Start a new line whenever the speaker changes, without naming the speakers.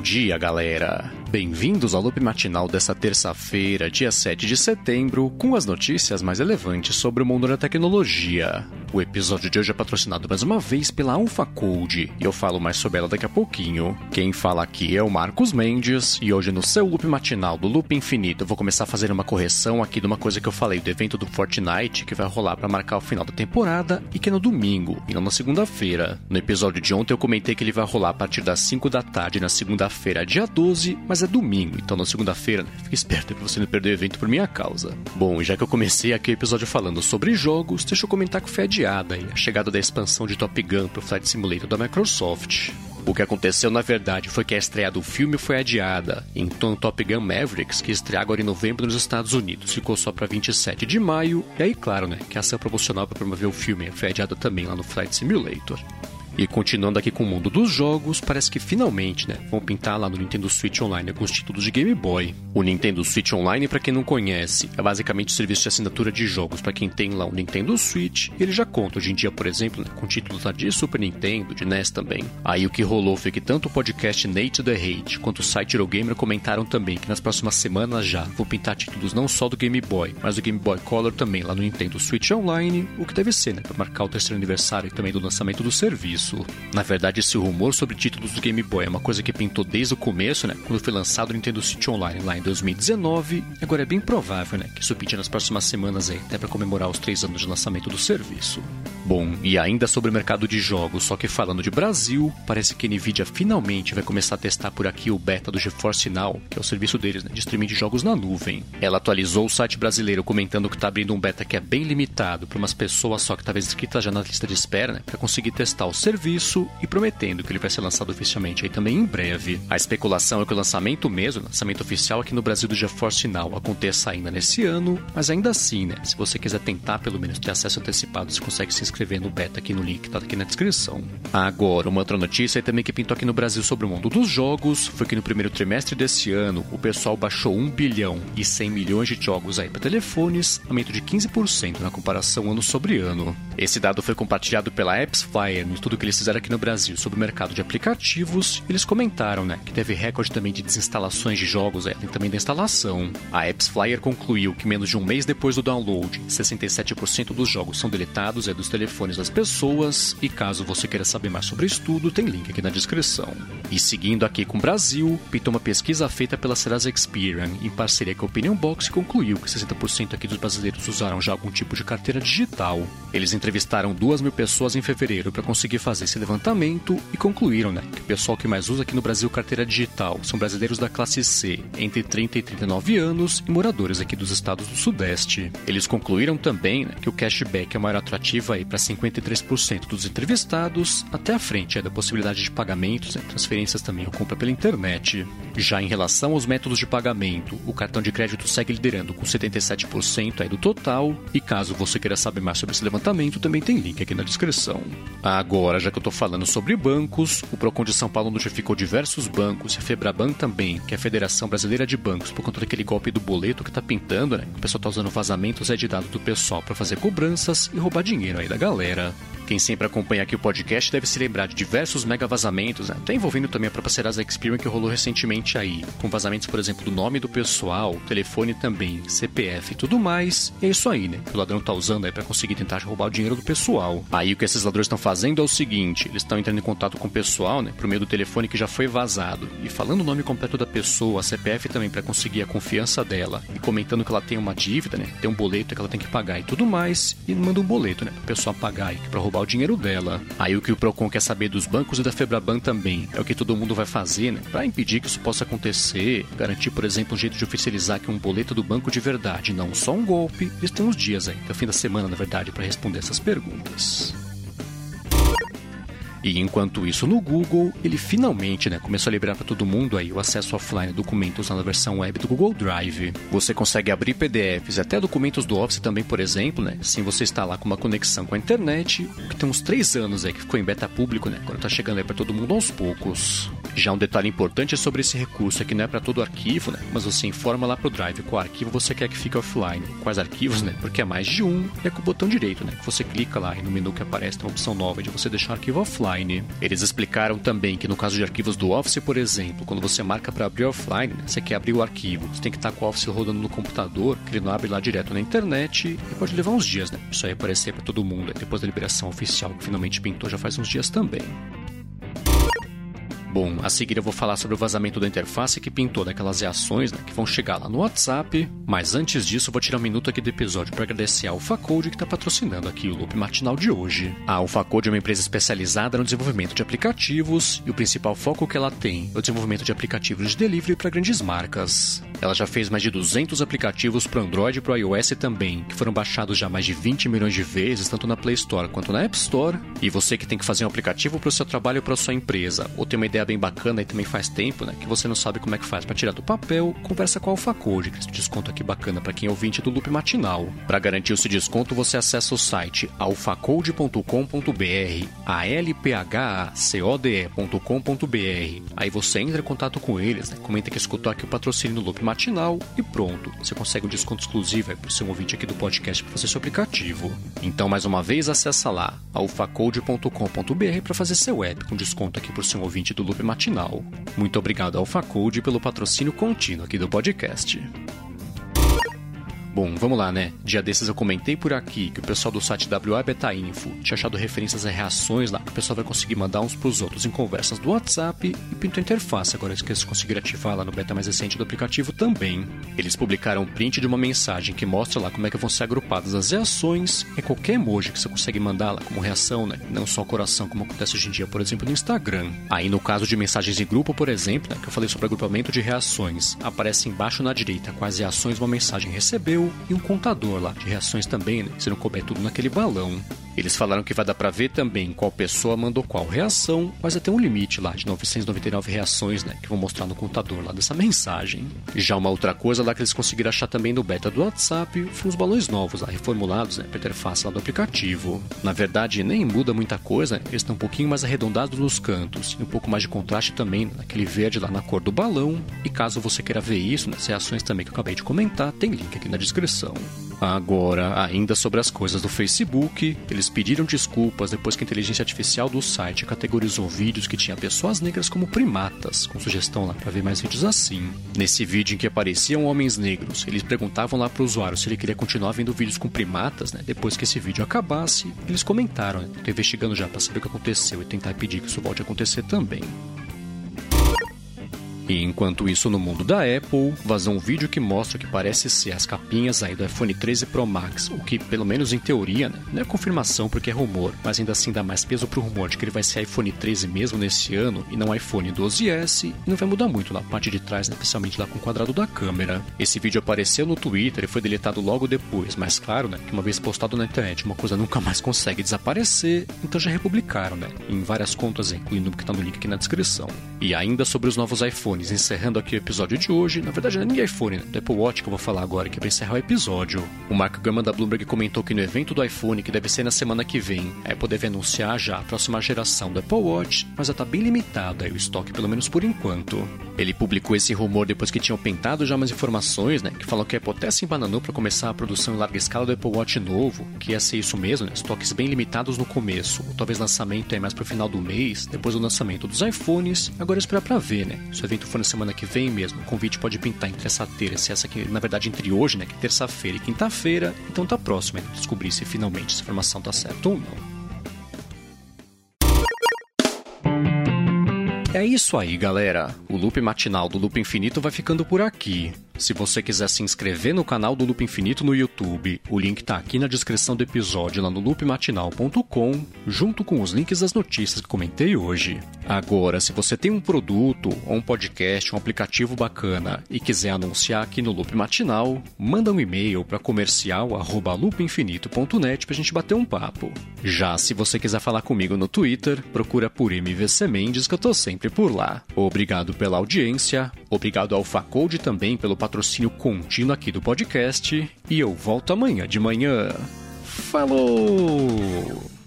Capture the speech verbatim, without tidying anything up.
dia, galera! Bem-vindos ao loop matinal dessa terça-feira, dia sete de setembro, com as notícias mais relevantes sobre o mundo da tecnologia. O episódio de hoje é patrocinado mais uma vez pela AlphaCode, e eu falo mais sobre ela daqui a pouquinho. Quem fala aqui é o Marcos Mendes, e hoje no seu loop matinal do Loop Infinito eu vou começar a fazer uma correção aqui de uma coisa que eu falei do evento do Fortnite, que vai rolar para marcar o final da temporada, e que é no domingo, e não na segunda-feira. No episódio de ontem eu comentei que ele vai rolar a partir das cinco da tarde na segunda-feira, dia doze, mas é domingo, então na segunda-feira, né? Fique esperto pra você não perder o evento por minha causa. Bom, e já que eu comecei aqui o episódio falando sobre jogos, deixa eu comentar que foi adiada aí a chegada da expansão de Top Gun pro Flight Simulator da Microsoft. O que aconteceu, na verdade, foi que a estreia do filme foi adiada. Então, Top Gun Mavericks, que estreia agora em novembro nos Estados Unidos, ficou só para vinte e sete de maio. E aí, claro, né, que a ação promocional para promover o filme foi adiada também lá no Flight Simulator. E continuando aqui com o mundo dos jogos, parece que finalmente, né, vão pintar lá no Nintendo Switch Online alguns títulos de Game Boy. O Nintendo Switch Online, para quem não conhece, é basicamente o serviço de assinatura de jogos para quem tem lá o Nintendo Switch. E ele já conta hoje em dia, por exemplo, né, com títulos lá de Super Nintendo, de N E S também. Aí o que rolou foi que tanto o podcast Nate the Hate quanto o site Eurogamer comentaram também que nas próximas semanas já vão pintar títulos não só do Game Boy, mas do Game Boy Color também lá no Nintendo Switch Online, o que deve ser, né, para marcar o terceiro aniversário e também do lançamento do serviço. Na verdade, esse rumor sobre títulos do Game Boy é uma coisa que pintou desde o começo, né, quando foi lançado o Nintendo Switch Online lá em dois mil e dezenove, e agora é bem provável, né, que isso pinte nas próximas semanas aí, até para comemorar os três anos de lançamento do serviço. Bom, e ainda sobre o mercado de jogos, só que falando de Brasil, parece que a Nvidia finalmente vai começar a testar por aqui o beta do GeForce Now, que é o serviço deles, né, de streaming de jogos na nuvem. Ela atualizou o site brasileiro comentando que está abrindo um beta que é bem limitado para umas pessoas só que estavam inscritas já na lista de espera, né, para conseguir testar o serviço, e prometendo que ele vai ser lançado oficialmente aí também em breve. A especulação é que o lançamento mesmo, o lançamento oficial aqui no Brasil do GeForce Now aconteça ainda nesse ano, mas ainda assim, né, se você quiser tentar pelo menos ter acesso antecipado, você consegue se inscrever no beta aqui no link que tá aqui na descrição. Agora, uma outra notícia também que pintou aqui no Brasil sobre o mundo dos jogos foi que no primeiro trimestre desse ano o pessoal baixou um bilhão e cem milhões de jogos aí para telefones, aumento de quinze por cento na comparação ano sobre ano. Esse dado foi compartilhado pela AppsFlyer no estudo que eles fizeram aqui no Brasil sobre o mercado de aplicativos. Eles comentaram, né, que teve recorde também de desinstalações de jogos é, e também da instalação. A AppsFlyer concluiu que menos de um mês depois do download, sessenta e sete por cento dos jogos são deletados é, dos telefones das pessoas, e caso você queira saber mais sobre o estudo, tem link aqui na descrição. E seguindo aqui com o Brasil, pintou uma pesquisa feita pela Serasa Experian em parceria com a Opinion Box e concluiu que sessenta por cento aqui dos brasileiros usaram já algum tipo de carteira digital. Eles entrevistaram duas mil pessoas em fevereiro para conseguir fazer esse levantamento e concluíram, né, que o pessoal que mais usa aqui no Brasil carteira digital são brasileiros da classe C, entre trinta e trinta e nove anos, e moradores aqui dos estados do Sudeste. Eles concluíram também, né, que o cashback é o maior atrativo aí para cinquenta e três por cento dos entrevistados, até a frente é da possibilidade de pagamentos, né, transferências também ou compra pela internet. Já em relação aos métodos de pagamento, o cartão de crédito segue liderando com setenta e sete por cento aí do total, e caso você queira saber mais sobre esse levantamento, também tem link aqui na descrição. Agora, já que eu tô falando sobre bancos, o Procon de São Paulo notificou diversos bancos, e a Febraban também, que é a Federação Brasileira de Bancos, por conta daquele golpe do boleto que tá pintando, né? O pessoal tá usando vazamentos é, de dados do pessoal para fazer cobranças e roubar dinheiro aí da galera. Quem sempre acompanha aqui o podcast deve se lembrar de diversos mega vazamentos, né? Até envolvendo também a própria Serasa Experian que rolou recentemente aí, com vazamentos, por exemplo, do nome do pessoal, telefone também, C P F e tudo mais. E é isso aí, né? Que o ladrão tá usando aí para conseguir tentar roubar o dinheiro do pessoal. Aí o que esses ladrões estão fazendo é o seguinte, eles estão entrando em contato com o pessoal, né, por meio do telefone que já foi vazado, e falando o nome completo da pessoa, a C P F também para conseguir a confiança dela, e comentando que ela tem uma dívida, né, tem um boleto que ela tem que pagar e tudo mais, e manda um boleto, né, pro pessoal pagar aí, para roubar o dinheiro dela. Aí o que o Procon quer saber dos bancos e da Febraban também é o que todo mundo vai fazer, né, para impedir que isso possa acontecer, garantir, por exemplo, um jeito de oficializar que é um boleto do banco de verdade, não só um golpe. Eles têm uns dias aí, até o fim da semana, na verdade, para responder essas perguntas. E enquanto isso, no Google, ele finalmente, né, começou a liberar para todo mundo aí o acesso offline a documentos na versão web do Google Drive. Você consegue abrir P D Fs e até documentos do Office também, por exemplo, né, sem você estar lá com uma conexão com a internet, que tem uns três anos aí que ficou em beta público, né, agora tá chegando aí para todo mundo aos poucos. Já um detalhe importante sobre esse recurso é que não é para todo arquivo, né, mas você informa lá pro Drive qual arquivo você quer que fique offline, quais arquivos, né, porque é mais de um, e é com o botão direito, né, que você clica lá e no menu que aparece tem uma opção nova de você deixar o arquivo offline. offline. Eles explicaram também que no caso de arquivos do Office, por exemplo, quando você marca para abrir offline, né, você quer abrir o arquivo, você tem que estar com o Office rodando no computador, que ele não abre lá direto na internet, e pode levar uns dias, né? Isso aí aparecer para todo mundo, depois da liberação oficial que finalmente pintou já faz uns dias também. Bom, a seguir eu vou falar sobre o vazamento da interface que pintou daquelas reações, né, que vão chegar lá no WhatsApp, mas antes disso eu vou tirar um minuto aqui do episódio para agradecer a AlphaCode que está patrocinando aqui o Loop Matinal de hoje. A AlphaCode é uma empresa especializada no desenvolvimento de aplicativos e o principal foco que ela tem é o desenvolvimento de aplicativos de delivery para grandes marcas. Ela já fez mais de duzentos aplicativos para Android e para iOS também, que foram baixados já mais de vinte milhões de vezes, tanto na Play Store quanto na App Store. E você que tem que fazer um aplicativo para o seu trabalho ou para a sua empresa, ou tem uma ideia bem bacana e também faz tempo, né, que você não sabe como é que faz para tirar do papel, conversa com a AlphaCode, que esse desconto aqui bacana para quem é ouvinte do Loop Matinal. Para garantir esse desconto, você acessa o site alphacode ponto com ponto br, a l p h a c o d e ponto com ponto br. Aí você entra em contato com eles, né, comenta que escutou aqui o patrocínio do Loop Matinal e pronto, você consegue um desconto exclusivo para o seu ouvinte aqui do podcast para fazer seu aplicativo. Então, mais uma vez, acessa lá alphacode ponto com ponto br para fazer seu app com desconto aqui para o seu ouvinte do Loop Matinal. Muito obrigado ao AlphaCode pelo patrocínio contínuo aqui do podcast. Bom, vamos lá, né? Dia desses eu comentei por aqui que o pessoal do site W A Beta Info tinha achado referências a reações lá que o pessoal vai conseguir mandar uns pros outros em conversas do WhatsApp e pintou a interface. Agora eles querem conseguir ativar lá no beta mais recente do aplicativo também. Eles publicaram um print de uma mensagem que mostra lá como é que vão ser agrupadas as reações e qualquer emoji que você consegue mandar lá como reação, né? Não só o coração, como acontece hoje em dia, por exemplo, no Instagram. Aí no caso de mensagens em grupo, por exemplo, né, que eu falei sobre agrupamento de reações, aparece embaixo na direita com as reações uma mensagem recebeu e um contador lá de reações também, né? Se não couber tudo naquele balão. Eles falaram que vai dar pra ver também qual pessoa mandou qual reação, mas vai ter um limite lá de novecentas e noventa e nove reações, né? Que vão mostrar no contador lá dessa mensagem. Já uma outra coisa lá que eles conseguiram achar também no beta do WhatsApp foram os balões novos lá, reformulados, né? Pra interface lá do aplicativo. Na verdade, nem muda muita coisa, né? Eles estão um pouquinho mais arredondados nos cantos e um pouco mais de contraste também, naquele verde lá na cor do balão. E caso você queira ver isso, nas reações também que eu acabei de comentar, tem link aqui na descrição. Agora, ainda sobre as coisas do Facebook, eles pediram desculpas depois que a inteligência artificial do site categorizou vídeos que tinha pessoas negras como primatas, com sugestão lá para ver mais vídeos assim. Nesse vídeo em que apareciam homens negros, eles perguntavam lá para o usuário se ele queria continuar vendo vídeos com primatas, né? Depois que esse vídeo acabasse, eles comentaram, né? Tô investigando já para saber o que aconteceu e tentar impedir que isso volte a acontecer também. E enquanto isso, no mundo da Apple, vazou um vídeo que mostra que parece ser as capinhas aí do iPhone treze Pro Max, o que, pelo menos em teoria, né, não é confirmação porque é rumor, mas ainda assim dá mais peso pro rumor de que ele vai ser iPhone treze mesmo nesse ano e não iPhone doze S, e não vai mudar muito na parte de trás, né, especialmente lá com o quadrado da câmera. Esse vídeo apareceu no Twitter e foi deletado logo depois, mas claro, né, que uma vez postado na internet, uma coisa nunca mais consegue desaparecer, então já republicaram, né, em várias contas, incluindo o que tá no link aqui na descrição. E ainda sobre os novos iPhones, encerrando aqui o episódio de hoje, na verdade não é nem iPhone, né? Do Apple Watch que eu vou falar agora, que é pra encerrar o episódio. O Mark Gurman da Bloomberg comentou que no evento do iPhone, que deve ser na semana que vem, a Apple deve anunciar já a próxima geração do Apple Watch, mas já tá bem limitado aí o estoque, pelo menos por enquanto. Ele publicou esse rumor depois que tinham pentado já umas informações, né? Que falam que a Apple até se embananou para começar a produção em larga escala do Apple Watch novo, que ia ser isso mesmo, né? Estoques bem limitados no começo, ou talvez lançamento aí mais pro final do mês, depois do lançamento dos iPhones. Agora esperar pra ver, né? Se o evento for na semana que vem mesmo, o convite pode pintar entre essa terça e essa aqui, na verdade entre hoje, né? Que é terça-feira e quinta-feira, então tá próximo, né? Descobrir se finalmente essa informação tá certa ou não. É isso aí, galera. O Loop Matinal do Loop Infinito vai ficando por aqui. Se você quiser se inscrever no canal do Loop Infinito no YouTube, o link tá aqui na descrição do episódio lá no loop matinal ponto com, junto com os links das notícias que comentei hoje. Agora, se você tem um produto, ou um podcast, um aplicativo bacana e quiser anunciar aqui no Loop Matinal, manda um e-mail para comercial arroba loop infinito ponto net pra gente bater um papo. Já se você quiser falar comigo no Twitter, procura por M V C Mendes que eu tô sempre por lá. Obrigado pela audiência, obrigado ao AlphaCode também pelo patrocínio contínuo aqui do podcast, e eu volto amanhã de manhã. Falou!